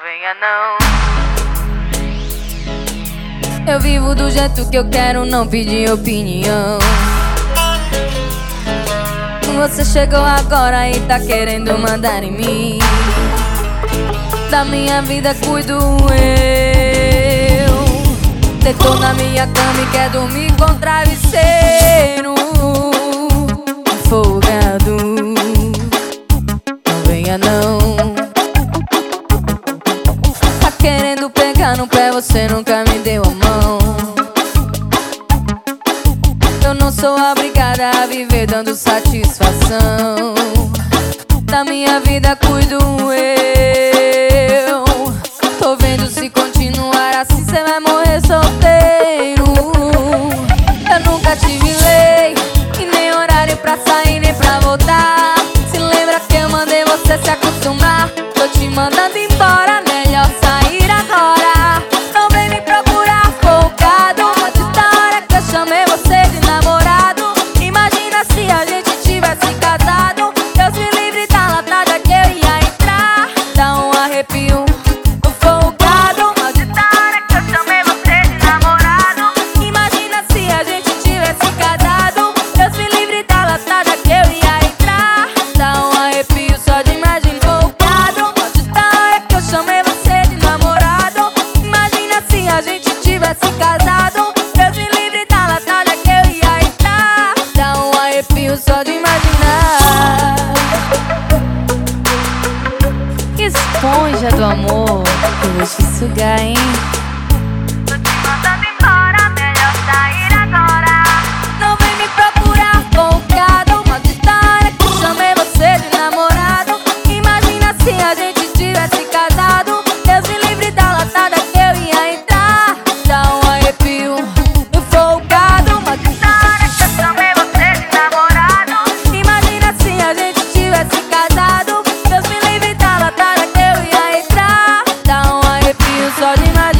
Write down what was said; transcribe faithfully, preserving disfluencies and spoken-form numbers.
venha não. Eu vivo do jeito que eu quero, não pedir opinião. Você chegou agora e tá querendo mandar em mim. Da minha vida cuido eu. Deitou na minha cama e quer dormir com travesseiro folgado. Não venha não. Tá querendo pegar no pé, você nunca me deu a mão. Eu não sou obrigada a viver dando satisfação. Da minha vida cuido eu. Tô vendo, se continuar assim cê vai morrer solteiro. Eu nunca tive lei e nem horário pra sair nem pra voltar. Se lembra que eu mandei você se acostumar? Tô te mandando embora, melhor sair agora. Não vem me procurar folgado. Maldita hora que eu chamei você de namorado. Imagina se a gente tivesse casado. Deus me livre da latada que eu ia entrar. Dá um arrepio folgado. Maldita hora que eu chamei você de namorado. Imagina se a gente tivesse casado. Deus me livre da latada que eu ia entrar. Dá um arrepio só de imaginar folgado. Maldita hora que eu chamei você de namorado. Imagina se a gente tivesse casado. Deus me livre da latada que eu ia entrar. Dá um arrepio só de imaginar. Que esponja do amor, eu vou te sugar, hein? Tô te mandando embora, melhor sair agora. Não vem me procurar folgado. Maldita hora que eu chamei você de namorado. Imagina se a gente tivesse casado. Deus me livre da latada que eu ia entrar. Dá um arrepio folgado. Maldita hora que eu chamei você de namorado. Imagina se a gente tivesse casado. Deus me livre da latada que eu ia entrar. Dá um arrepio só de imaginar.